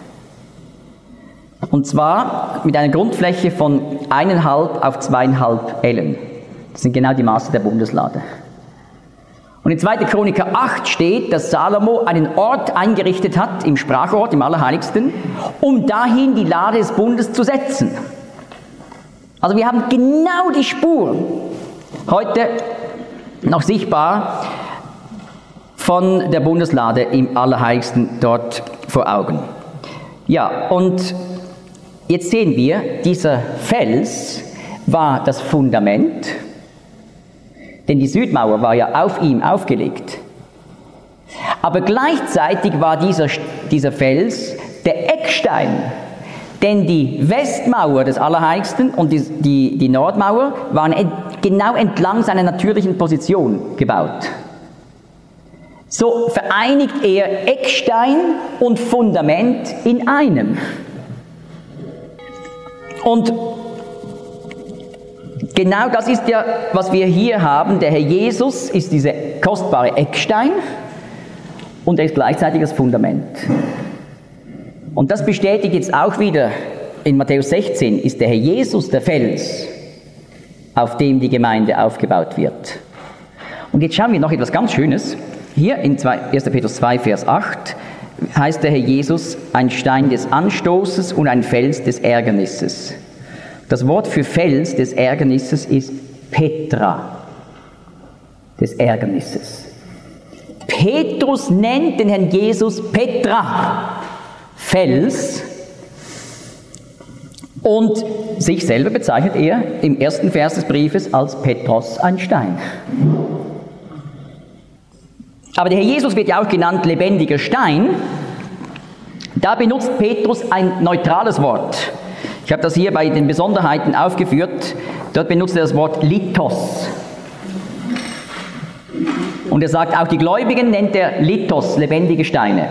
Und zwar mit einer Grundfläche von 1,5 auf 2,5 Ellen. Das sind genau die Maße der Bundeslade. Und in 2. Chroniker 8 steht, dass Salomo einen Ort eingerichtet hat, im Sprachort, im Allerheiligsten, um dahin die Lade des Bundes zu setzen. Also wir haben genau die Spur, heute noch sichtbar, von der Bundeslade im Allerheiligsten dort vor Augen. Ja, und jetzt sehen wir, dieser Fels war das Fundament, denn die Südmauer war ja auf ihm aufgelegt. Aber gleichzeitig war dieser Fels der Eckstein, denn die Westmauer des Allerheiligsten und die Nordmauer waren genau entlang seiner natürlichen Position gebaut. So vereinigt er Eckstein und Fundament in einem. Und genau das ist ja, was wir hier haben. Der Herr Jesus ist dieser kostbare Eckstein und er ist gleichzeitig das Fundament. Und das bestätigt jetzt auch wieder in Matthäus 16, ist der Herr Jesus der Fels, auf dem die Gemeinde aufgebaut wird. Und jetzt schauen wir noch etwas ganz Schönes. Hier in 1. Petrus 2, Vers 8 heißt der Herr Jesus ein Stein des Anstoßes und ein Fels des Ärgernisses. Das Wort für Fels des Ärgernisses ist Petra, des Ärgernisses. Petrus nennt den Herrn Jesus Petra, Fels, und sich selber bezeichnet er im 1. Vers des Briefes als Petros, ein Stein. Aber der Herr Jesus wird ja auch genannt lebendiger Stein. Da benutzt Petrus ein neutrales Wort. Ich habe das hier bei den Besonderheiten aufgeführt. Dort benutzt er das Wort Lithos. Und er sagt, auch die Gläubigen nennt er Lithos, lebendige Steine.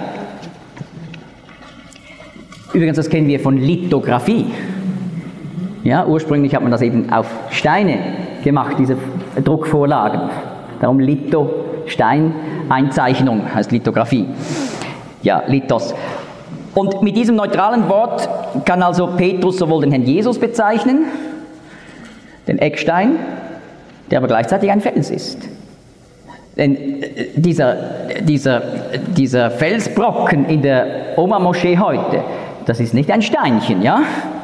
Übrigens, das kennen wir von Lithografie. Ja, ursprünglich hat man das eben auf Steine gemacht, diese Druckvorlagen. Darum Litho, Stein, Einzeichnung heißt Lithografie. Ja, Lithos. Und mit diesem neutralen Wort kann also Petrus sowohl den Herrn Jesus bezeichnen, den Eckstein, der aber gleichzeitig ein Fels ist. Denn dieser Felsbrocken in der Oma-Moschee heute, das ist nicht ein Steinchen, ja?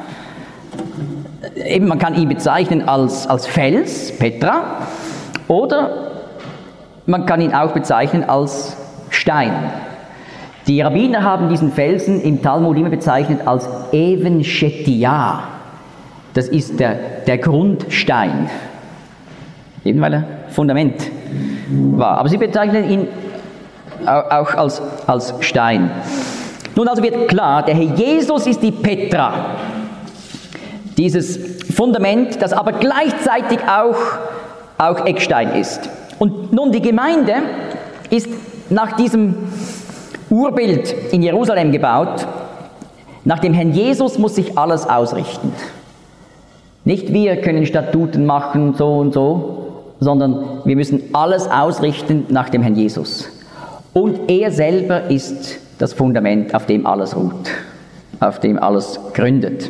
Eben, man kann ihn bezeichnen als Fels, Petra, oder man kann ihn auch bezeichnen als Stein. Die Rabbiner haben diesen Felsen im Talmud immer bezeichnet als Even Shetia. Das ist der Grundstein. Eben weil er Fundament war. Aber sie bezeichnen ihn auch als Stein. Nun also wird klar, der Herr Jesus ist die Petra. Dieses Fundament, das aber gleichzeitig auch auch Eckstein ist. Und nun, die Gemeinde ist nach diesem Urbild in Jerusalem gebaut. Nach dem Herrn Jesus muss sich alles ausrichten. Nicht wir können Statuten machen, so und so, sondern wir müssen alles ausrichten nach dem Herrn Jesus. Und er selber ist das Fundament, auf dem alles ruht, auf dem alles gründet.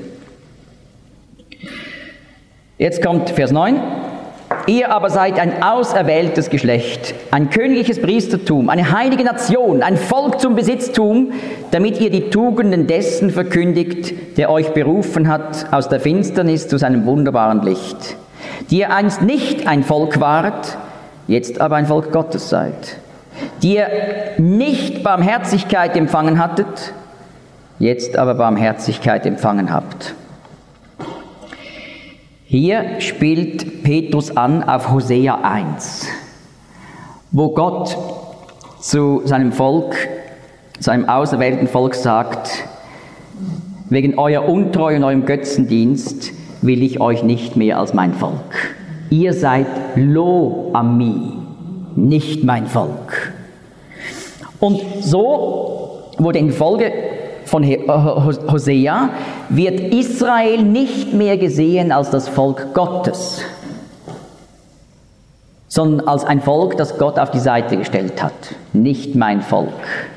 Jetzt kommt Vers 9. Ihr aber seid ein auserwähltes Geschlecht, ein königliches Priestertum, eine heilige Nation, ein Volk zum Besitztum, damit ihr die Tugenden dessen verkündigt, der euch berufen hat aus der Finsternis zu seinem wunderbaren Licht. Die ihr einst nicht ein Volk wart, jetzt aber ein Volk Gottes seid. Die ihr nicht Barmherzigkeit empfangen hattet, jetzt aber Barmherzigkeit empfangen habt. Hier spielt Petrus an auf Hosea 1, wo Gott zu seinem Volk, seinem auserwählten Volk sagt, wegen eurer Untreue und eurem Götzendienst will ich euch nicht mehr als mein Volk. Ihr seid Lo Ami, nicht mein Volk. Und so wurde in Folge von Hosea wird Israel nicht mehr gesehen als das Volk Gottes, sondern als ein Volk, das Gott auf die Seite gestellt hat. Nicht mein Volk.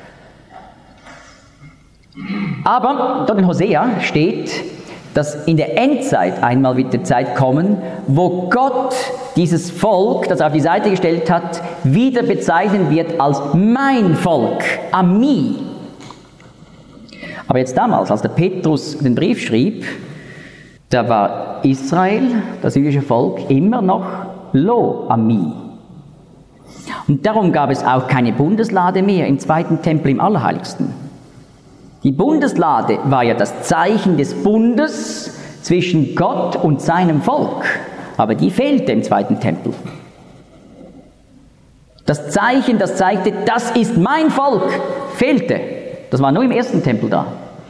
Aber dort in Hosea steht, dass in der Endzeit einmal wird die Zeit kommen, wo Gott dieses Volk, das er auf die Seite gestellt hat, wieder bezeichnen wird als mein Volk, Ami. Aber jetzt damals, als der Petrus den Brief schrieb, da war Israel, das jüdische Volk, immer noch Lo Ami. Und darum gab es auch keine Bundeslade mehr im zweiten Tempel im Allerheiligsten. Die Bundeslade war ja das Zeichen des Bundes zwischen Gott und seinem Volk, aber die fehlte im zweiten Tempel. Das Zeichen, das zeigte, das ist mein Volk, fehlte. Das war nur im ersten Tempel da.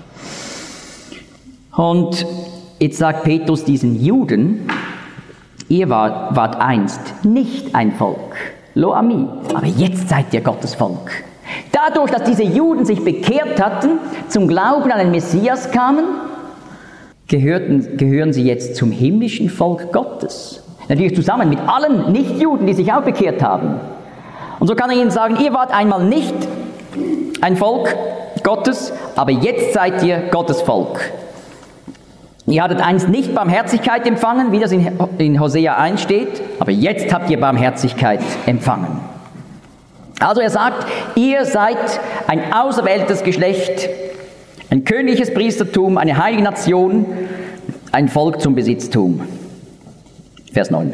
Und jetzt sagt Petrus diesen Juden, ihr wart einst nicht ein Volk, Lo Ami, aber jetzt seid ihr Gottes Volk. Dadurch, dass diese Juden sich bekehrt hatten, zum Glauben an den Messias kamen, gehören sie jetzt zum himmlischen Volk Gottes. Natürlich zusammen mit allen Nichtjuden, die sich auch bekehrt haben. Und so kann er ihnen sagen, ihr wart einmal nicht ein Volk Gottes, aber jetzt seid ihr Gottes Volk. Ihr hattet einst nicht Barmherzigkeit empfangen, wie das in Hosea 1 steht, aber jetzt habt ihr Barmherzigkeit empfangen. Also er sagt, ihr seid ein auserwähltes Geschlecht, ein königliches Priestertum, eine heilige Nation, ein Volk zum Besitztum. Vers 9.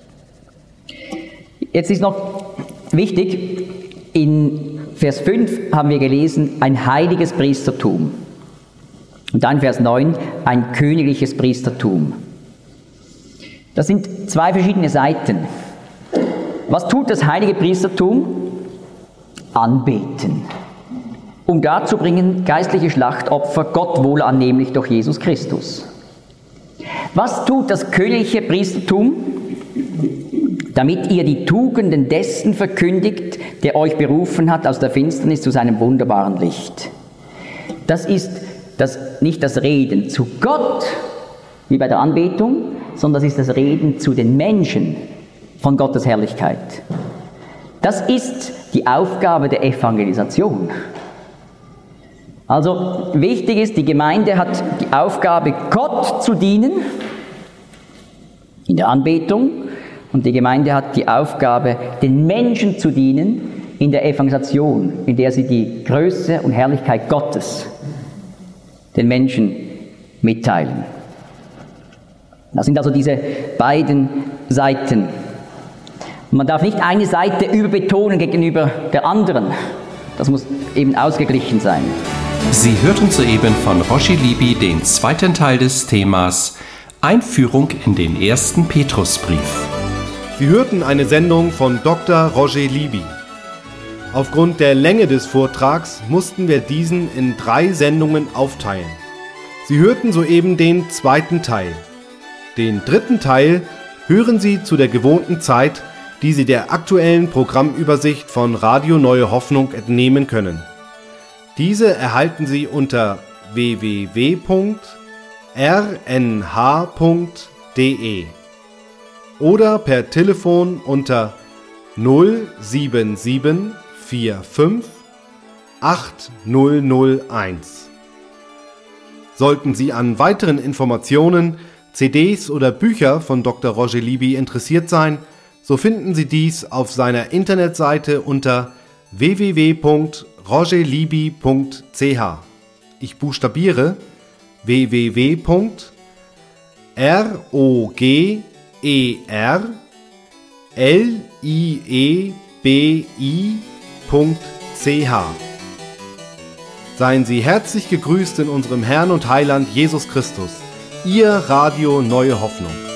Jetzt ist noch wichtig, in Vers 5 haben wir gelesen, ein heiliges Priestertum. Und dann Vers 9, ein königliches Priestertum. Das sind zwei verschiedene Seiten. Was tut das heilige Priestertum? Anbeten. Um darzubringen, geistliche Schlachtopfer Gott wohlannehmlich durch Jesus Christus. Was tut das königliche Priestertum? Damit ihr die Tugenden dessen verkündigt, der euch berufen hat aus der Finsternis zu seinem wunderbaren Licht. Das ist nicht das Reden zu Gott, wie bei der Anbetung, sondern das ist das Reden zu den Menschen von Gottes Herrlichkeit. Das ist die Aufgabe der Evangelisation. Also wichtig ist, die Gemeinde hat die Aufgabe, Gott zu dienen in der Anbetung, und die Gemeinde hat die Aufgabe, den Menschen zu dienen in der Evangelisation, in der sie die Größe und Herrlichkeit Gottes den Menschen mitteilen. Das sind also diese beiden Seiten. Man darf nicht eine Seite überbetonen gegenüber der anderen. Das muss eben ausgeglichen sein. Sie hörten soeben von Roger Libby den zweiten Teil des Themas Einführung in den ersten Petrusbrief. Sie hörten eine Sendung von Dr. Roger Libby. Aufgrund der Länge des Vortrags mussten wir diesen in 3 Sendungen aufteilen. Sie hörten soeben den zweiten Teil. Den dritten Teil hören Sie zu der gewohnten Zeit, die Sie der aktuellen Programmübersicht von Radio Neue Hoffnung entnehmen können. Diese erhalten Sie unter www.rnh.de oder per Telefon unter 07745 8001. Sollten Sie an weiteren Informationen, CDs oder Bücher von Dr. Roger Libby interessiert sein, so finden Sie dies auf seiner Internetseite unter www.rogerlibby.ch. Ich buchstabiere www.rogerlibby.ch. Seien Sie herzlich gegrüßt in unserem Herrn und Heiland Jesus Christus. Ihr Radio Neue Hoffnung.